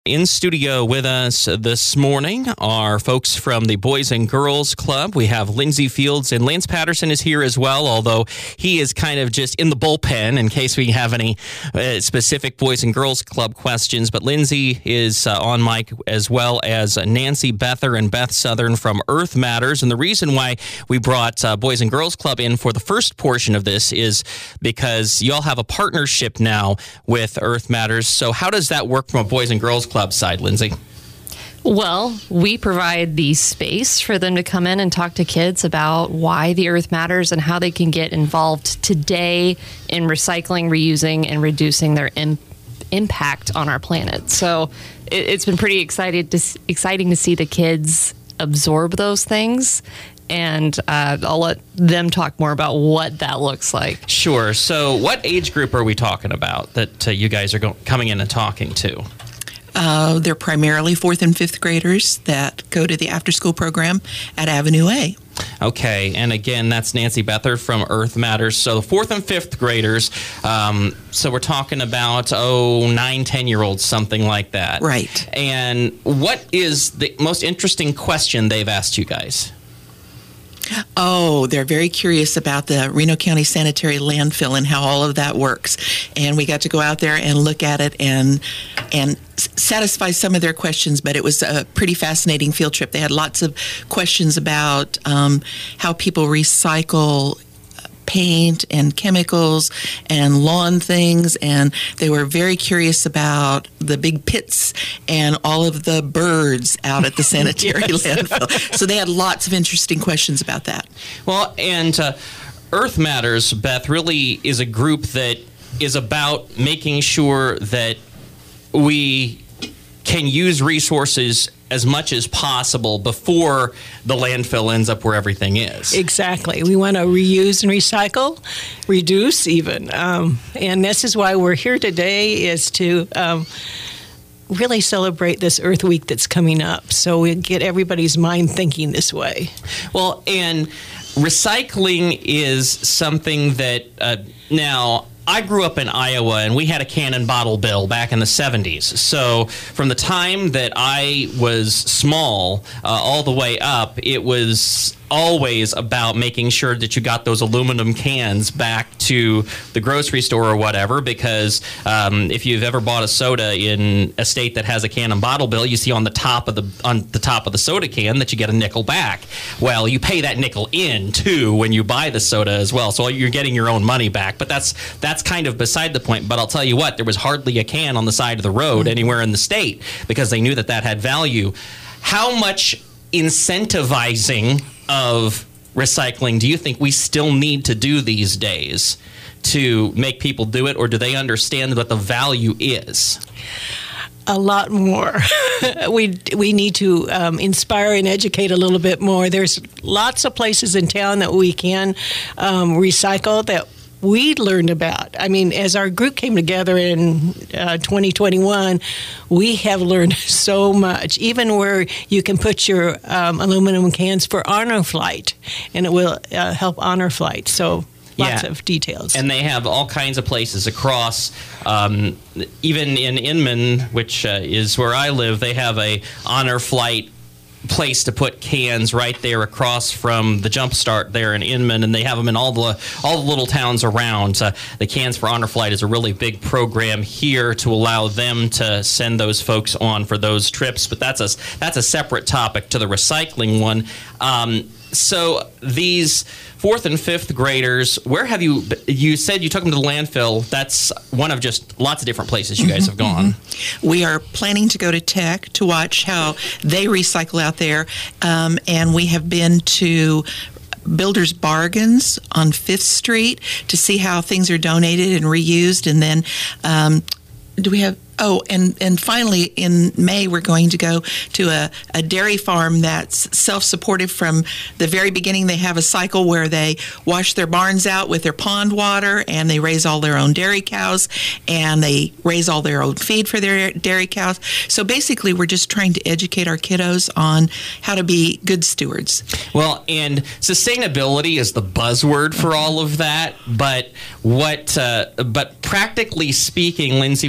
In studio with us this morning are folks from the Boys and Girls Club. We have Lindsay Fields, and Lance Patterson is here as well, although he is kind of just in the bullpen in case we have any specific Boys and Girls Club questions. But Lindsay is on mic, as well as Nancy Bether and Beth Southern from Earth Matters. And the reason why we brought Boys and Girls Club in for the first portion of this is because y'all have a partnership now with Earth Matters. So how does that work from a Boys and Girls Club side, Lindsay? Well, we provide the space for them to come in and talk to kids about why the earth matters and how they can get involved today in recycling, reusing, and reducing their impact on our planet. So it's been pretty exciting to see the kids absorb those things. And I'll let them talk more about what that looks like. Sure. So what age group are we talking about that you guys are coming in and talking to? They're primarily 4th and 5th graders that go to the after-school program at Avenue A. Okay, and again, that's Nancy Bether from Earth Matters. So the 4th and 5th graders, so we're talking about, 9, 10-year-olds, something like that. Right. And what is the most interesting question they've asked you guys? Oh, they're very curious about the Reno County Sanitary Landfill and how all of that works. And we got to go out there and look at it and satisfy some of their questions, but it was a pretty fascinating field trip. They had lots of questions about how people recycle paint and chemicals and lawn things, and they were very curious about the big pits and all of the birds out at the sanitary landfill. So they had lots of interesting questions about that. Well, and Earth Matters, Beth, really is a group that is about making sure that we can use resources as much as possible before the landfill ends up where everything is. Exactly. We want to reuse and recycle, reduce even. And this is why we're here today, is to really celebrate this Earth Week that's coming up. So we get everybody's mind thinking this way. Well, and recycling is something that now, I grew up in Iowa, and we had a can and bottle bill back in the 70s. So from the time that I was small all the way up, it was always about making sure that you got those aluminum cans back to the grocery store or whatever, because if you've ever bought a soda in a state that has a can and bottle bill, you see on the top of the soda can that you get a nickel back. Well, you pay that nickel in too when you buy the soda as well, so you're getting your own money back. But that's kind of beside the point. But I'll tell you what, there was hardly a can on the side of the road anywhere in the state because they knew that had value. How much incentivizing of recycling do you think we still need to do these days to make people do it, or do they understand what the value is? A lot more. We need to inspire and educate a little bit more. There's lots of places in town that we can recycle that we learned about. I mean, as our group came together in 2021, we have learned so much, even where you can put your aluminum cans for honor flight, and it will help honor flight. So lots of details. And they have all kinds of places across, even in Inman, which is where I live, they have a honor flight place to put cans right there across from the Jump Start there in Inman, and they have them in all the little towns around. The Cans for Honor Flight is a really big program here to allow them to send those folks on for those trips, but that's a separate topic to the recycling one. So these 4th and 5th graders, where have you said you took them to the landfill? That's one of just lots of different places you guys have gone. We are planning to go to Tech to watch how they recycle out there, and we have been to Builder's Bargains on 5th Street to see how things are donated and reused. And then do we have... Oh, and finally, in May, we're going to go to a dairy farm that's self-supportive from the very beginning. They have a cycle where they wash their barns out with their pond water, and they raise all their own dairy cows, and they raise all their own feed for their dairy cows. So basically, we're just trying to educate our kiddos on how to be good stewards. Well, and sustainability is the buzzword for all of that, but practically speaking, Lindsay, what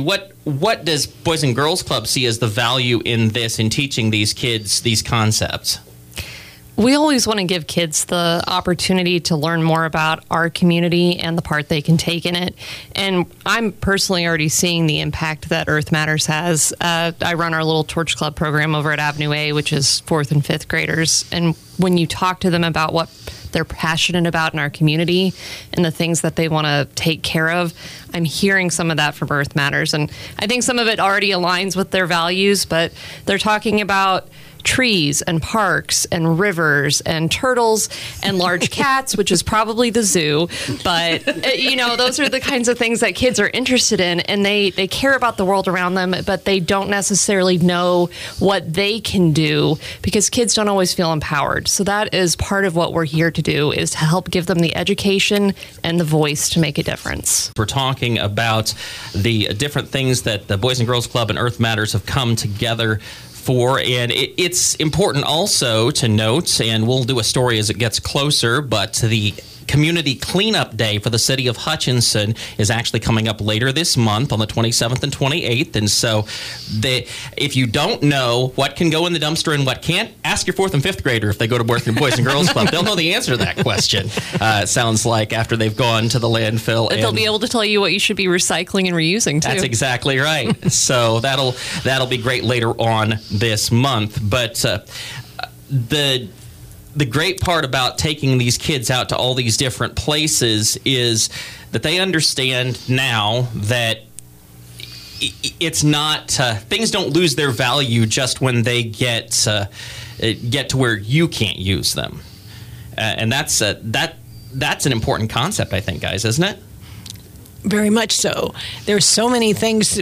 what does Boys and Girls Club see as the value in this, in teaching these kids these concepts? We always want to give kids the opportunity to learn more about our community and the part they can take in it. And I'm personally already seeing the impact that Earth Matters has. I run our little Torch Club program over at Avenue A, which is 4th and 5th graders. And when you talk to them about what they're passionate about in our community and the things that they want to take care of, I'm hearing some of that from Earth Matters. And I think some of it already aligns with their values, but they're talking about trees and parks and rivers and turtles and large cats, which is probably the zoo. But, those are the kinds of things that kids are interested in, and they care about the world around them, but they don't necessarily know what they can do because kids don't always feel empowered. So that is part of what we're here to do, is to help give them the education and the voice to make a difference. We're talking about the different things that the Boys and Girls Club and Earth Matters have come together for, and it's important also to note, and we'll do a story as it gets closer, but the Community Cleanup Day for the city of Hutchinson is actually coming up later this month on the 27th and 28th. And so if you don't know what can go in the dumpster and what can't, ask your 4th and 5th grader if they go to Boys and Girls Club. They'll know the answer to that question. It sounds like after they've gone to the landfill. But they'll be able to tell you what you should be recycling and reusing, too. That's exactly right. So that'll be great later on this month. But the great part about taking these kids out to all these different places is that they understand now that it's not things don't lose their value just when they get to where you can't use them, and that's an important concept, I think, guys, isn't it? Very much so. There's so many things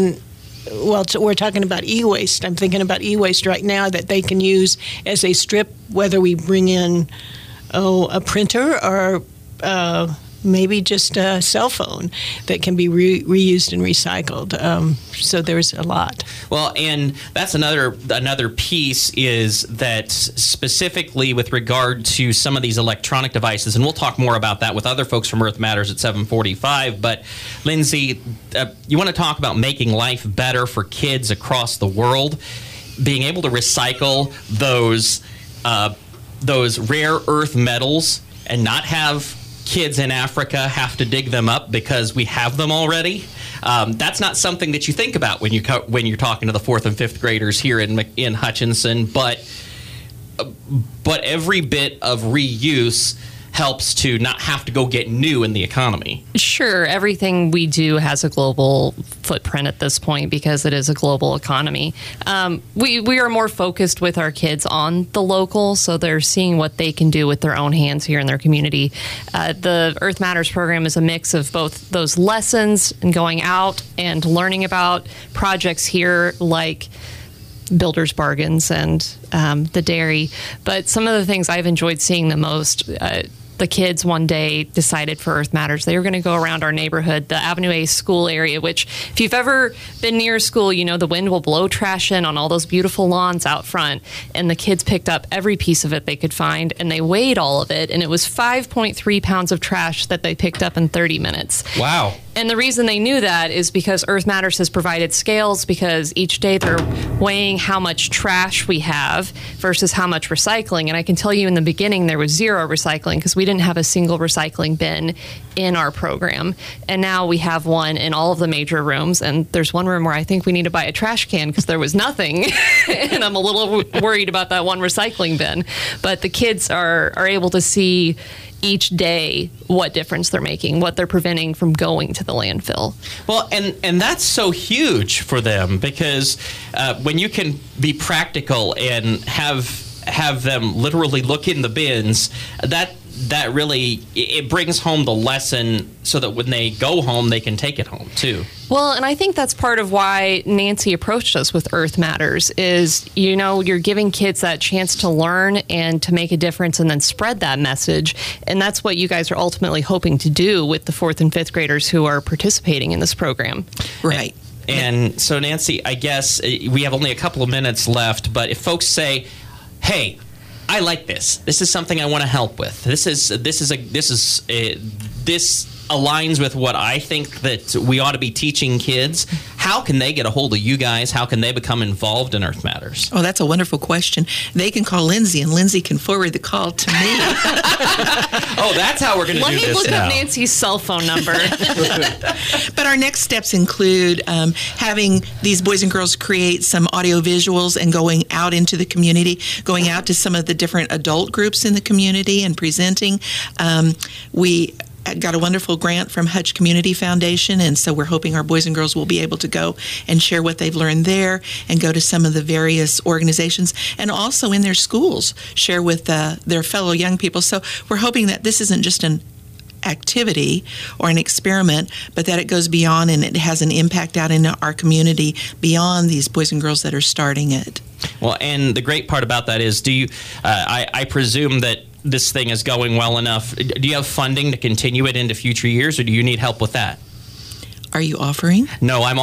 we're talking about e-waste. I'm thinking about e-waste right now that they can use as a strip, whether we bring in a printer or maybe just a cell phone that can be reused and recycled. So there's a lot. Well, and that's another piece is that specifically with regard to some of these electronic devices, and we'll talk more about that with other folks from Earth Matters at 7:45. But Lindsay, you want to talk about making life better for kids across the world, being able to recycle those rare earth metals and not have kids in Africa have to dig them up because we have them already. That's not something that you think about when you're talking to the 4th and 5th graders here in Hutchinson. But every bit of reuse helps to not have to go get new in the economy. Sure, everything we do has a global footprint at this point because it is a global economy. We are more focused with our kids on the local, so they're seeing what they can do with their own hands here in their community. The Earth Matters program is a mix of both those lessons and going out and learning about projects here like Builders Bargains and the dairy. But some of the things I've enjoyed seeing the most, the kids one day decided for Earth Matters they were going to go around our neighborhood, the Avenue A school area, which if you've ever been near school, the wind will blow trash in on all those beautiful lawns out front. And the kids picked up every piece of it they could find, and they weighed all of it. And it was 5.3 pounds of trash that they picked up in 30 minutes. Wow. And the reason they knew that is because Earth Matters has provided scales, because each day they're weighing how much trash we have versus how much recycling. And I can tell you in the beginning there was zero recycling because we didn't have a single recycling bin in our program. And now we have one in all of the major rooms. And there's one room where I think we need to buy a trash can because there was nothing. And I'm a little worried about that one recycling bin. But the kids are able to see each day what difference they're making, what they're preventing from going to the landfill. Well, and that's so huge for them because when you can be practical and have them literally look in the bins, that really, it brings home the lesson so that when they go home, they can take it home too. Well, and I think that's part of why Nancy approached us with Earth Matters is, you're giving kids that chance to learn and to make a difference and then spread that message. And that's what you guys are ultimately hoping to do with the 4th and 5th graders who are participating in this program. Right. And so, Nancy, I guess we have only a couple of minutes left, but if folks say, hey, I like this. This is something I want to help with. This aligns with what I think that we ought to be teaching kids. how can they get a hold of you guys? How can they become involved in Earth Matters? Oh, that's a wonderful question. They can call Lindsay, and Lindsay can forward the call to me. Oh, that's how we're going to do Let this me look now. up Nancy's cell phone number. But our next steps include having these boys and girls create some audio visuals and going out into the community, going out to some of the different adult groups in the community and presenting. We got a wonderful grant from Hutch Community Foundation, and so we're hoping our boys and girls will be able to go and share what they've learned there and go to some of the various organizations and also in their schools share with their fellow young people. So we're hoping that this isn't just an activity or an experiment, but that it goes beyond and it has an impact out in our community beyond these boys and girls that are starting it. Well, and the great part about that is, do you? I presume that this thing is going well enough. Do you have funding to continue it into future years, or do you need help with that? Are you offering? No, I'm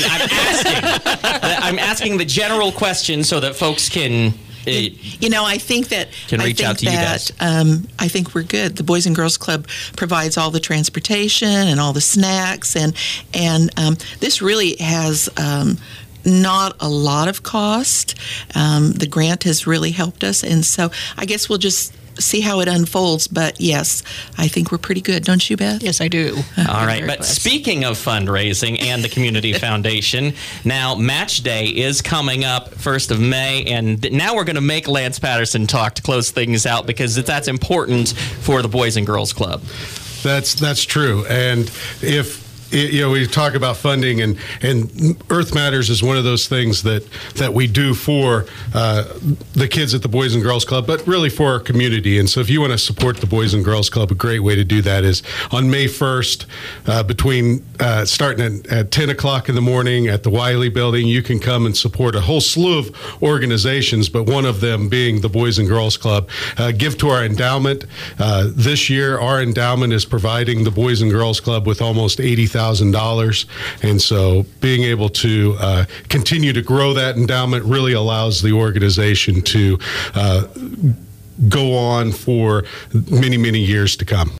asking. I'm asking the general question so that folks can. I think that Can reach out to you guys. I think we're good. The Boys and Girls Club provides all the transportation and all the snacks, and this really has not a lot of cost. The grant has really helped us, and so I guess we'll just see how it unfolds. But yes, I think we're pretty good, don't you, Beth? Yes, I do. All right, but speaking of fundraising and the Community Foundation, now Match Day is coming up 1st of May, and now we're going to make Lance Patterson talk to close things out because that's important for the Boys and Girls Club. That's true, and if we talk about funding, and Earth Matters is one of those things that we do for the kids at the Boys and Girls Club, but really for our community. And so if you want to support the Boys and Girls Club, a great way to do that is on May 1st, between starting at 10 o'clock in the morning at the Wiley Building, you can come and support a whole slew of organizations, but one of them being the Boys and Girls Club. Give to our endowment. This year, our endowment is providing the Boys and Girls Club with almost $80,000. And so being able to continue to grow that endowment really allows the organization to go on for many, many years to come.